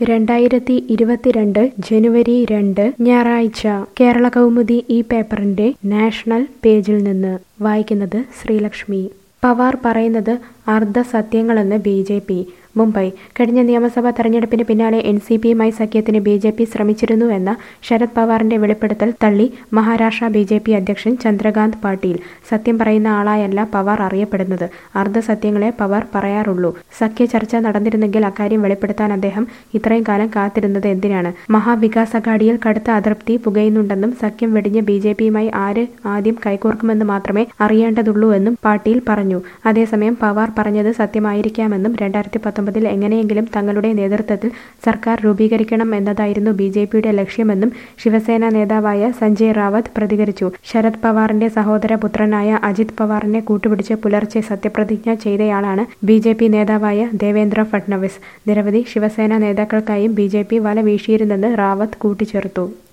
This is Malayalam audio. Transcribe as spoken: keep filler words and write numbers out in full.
രണ്ടായിരത്തി ഇരുപത്തിരണ്ട് ജനുവരി രണ്ട് ഞായറാഴ്ച കേരള കൗമുദി ഈ പേപ്പറിന്റെ നാഷണൽ പേജിൽ നിന്ന് വായിക്കുന്നത് ശ്രീലക്ഷ്മി. പവാർ പറയുന്നത് അർദ്ധസത്യങ്ങളെന്ന് ബി ജെ പി. മുംബൈ. കഴിഞ്ഞ നിയമസഭാ തെരഞ്ഞെടുപ്പിന് പിന്നാലെ എൻ സി പിയുമായി സഖ്യത്തിന് ബി ജെ പി ശ്രമിച്ചിരുന്നുവെന്ന ശരത് പവാറിന്റെ വെളിപ്പെടുത്തൽ തള്ളി മഹാരാഷ്ട്ര ബി ജെ പി അധ്യക്ഷൻ ചന്ദ്രകാന്ത് പാട്ടീൽ. സത്യം പറയുന്ന ആളായല്ല പവാർ അറിയപ്പെടുന്നത്. അർദ്ധസത്യങ്ങളെ പവാർ പറയാറുള്ളൂ. സഖ്യ ചർച്ച നടന്നിരുന്നെങ്കിൽ അക്കാര്യം വെളിപ്പെടുത്താൻ അദ്ദേഹം ഇത്രയും കാലം കാത്തിരുന്നത് എന്തിനാണ്? മഹാവികാസ് അഘാഡിയിൽ കടുത്ത അതൃപ്തി പുകയുന്നുണ്ടെന്നും സഖ്യം വെടിഞ്ഞ് ബി ജെ പിയുമായി ആര് ആദ്യം കൈകോർക്കുമെന്ന് മാത്രമേ അറിയേണ്ടതുള്ളൂവെന്നും പാട്ടീൽ പറഞ്ഞു. അതേസമയം പവാർ പറഞ്ഞത് സത്യമായിരിക്കാമെന്നും രണ്ടായിരത്തി പത്തൊമ്പതിൽ എങ്ങനെയെങ്കിലും തങ്ങളുടെ നേതൃത്വത്തിൽ സർക്കാർ രൂപീകരിക്കണം എന്നതായിരുന്നു ബി ജെ പിയുടെ ലക്ഷ്യമെന്നും ശിവസേന നേതാവായ സഞ്ജയ് റാവത്ത് പ്രതികരിച്ചു. ശരത് പവാറിന്റെ സഹോദര പുത്രനായ അജിത് പവാറിനെ കൂട്ടുപിടിച്ച് പുലർച്ചെ സത്യപ്രതിജ്ഞ ചെയ്തയാളാണ് ബി ജെ പി നേതാവായ ദേവേന്ദ്ര ഫഡ്നവിസ്. നിരവധി ശിവസേന നേതാക്കൾക്കായും ബി ജെ പി വല വീശിയിരുന്നെന്ന് റാവത്ത് കൂട്ടിച്ചേർത്തു.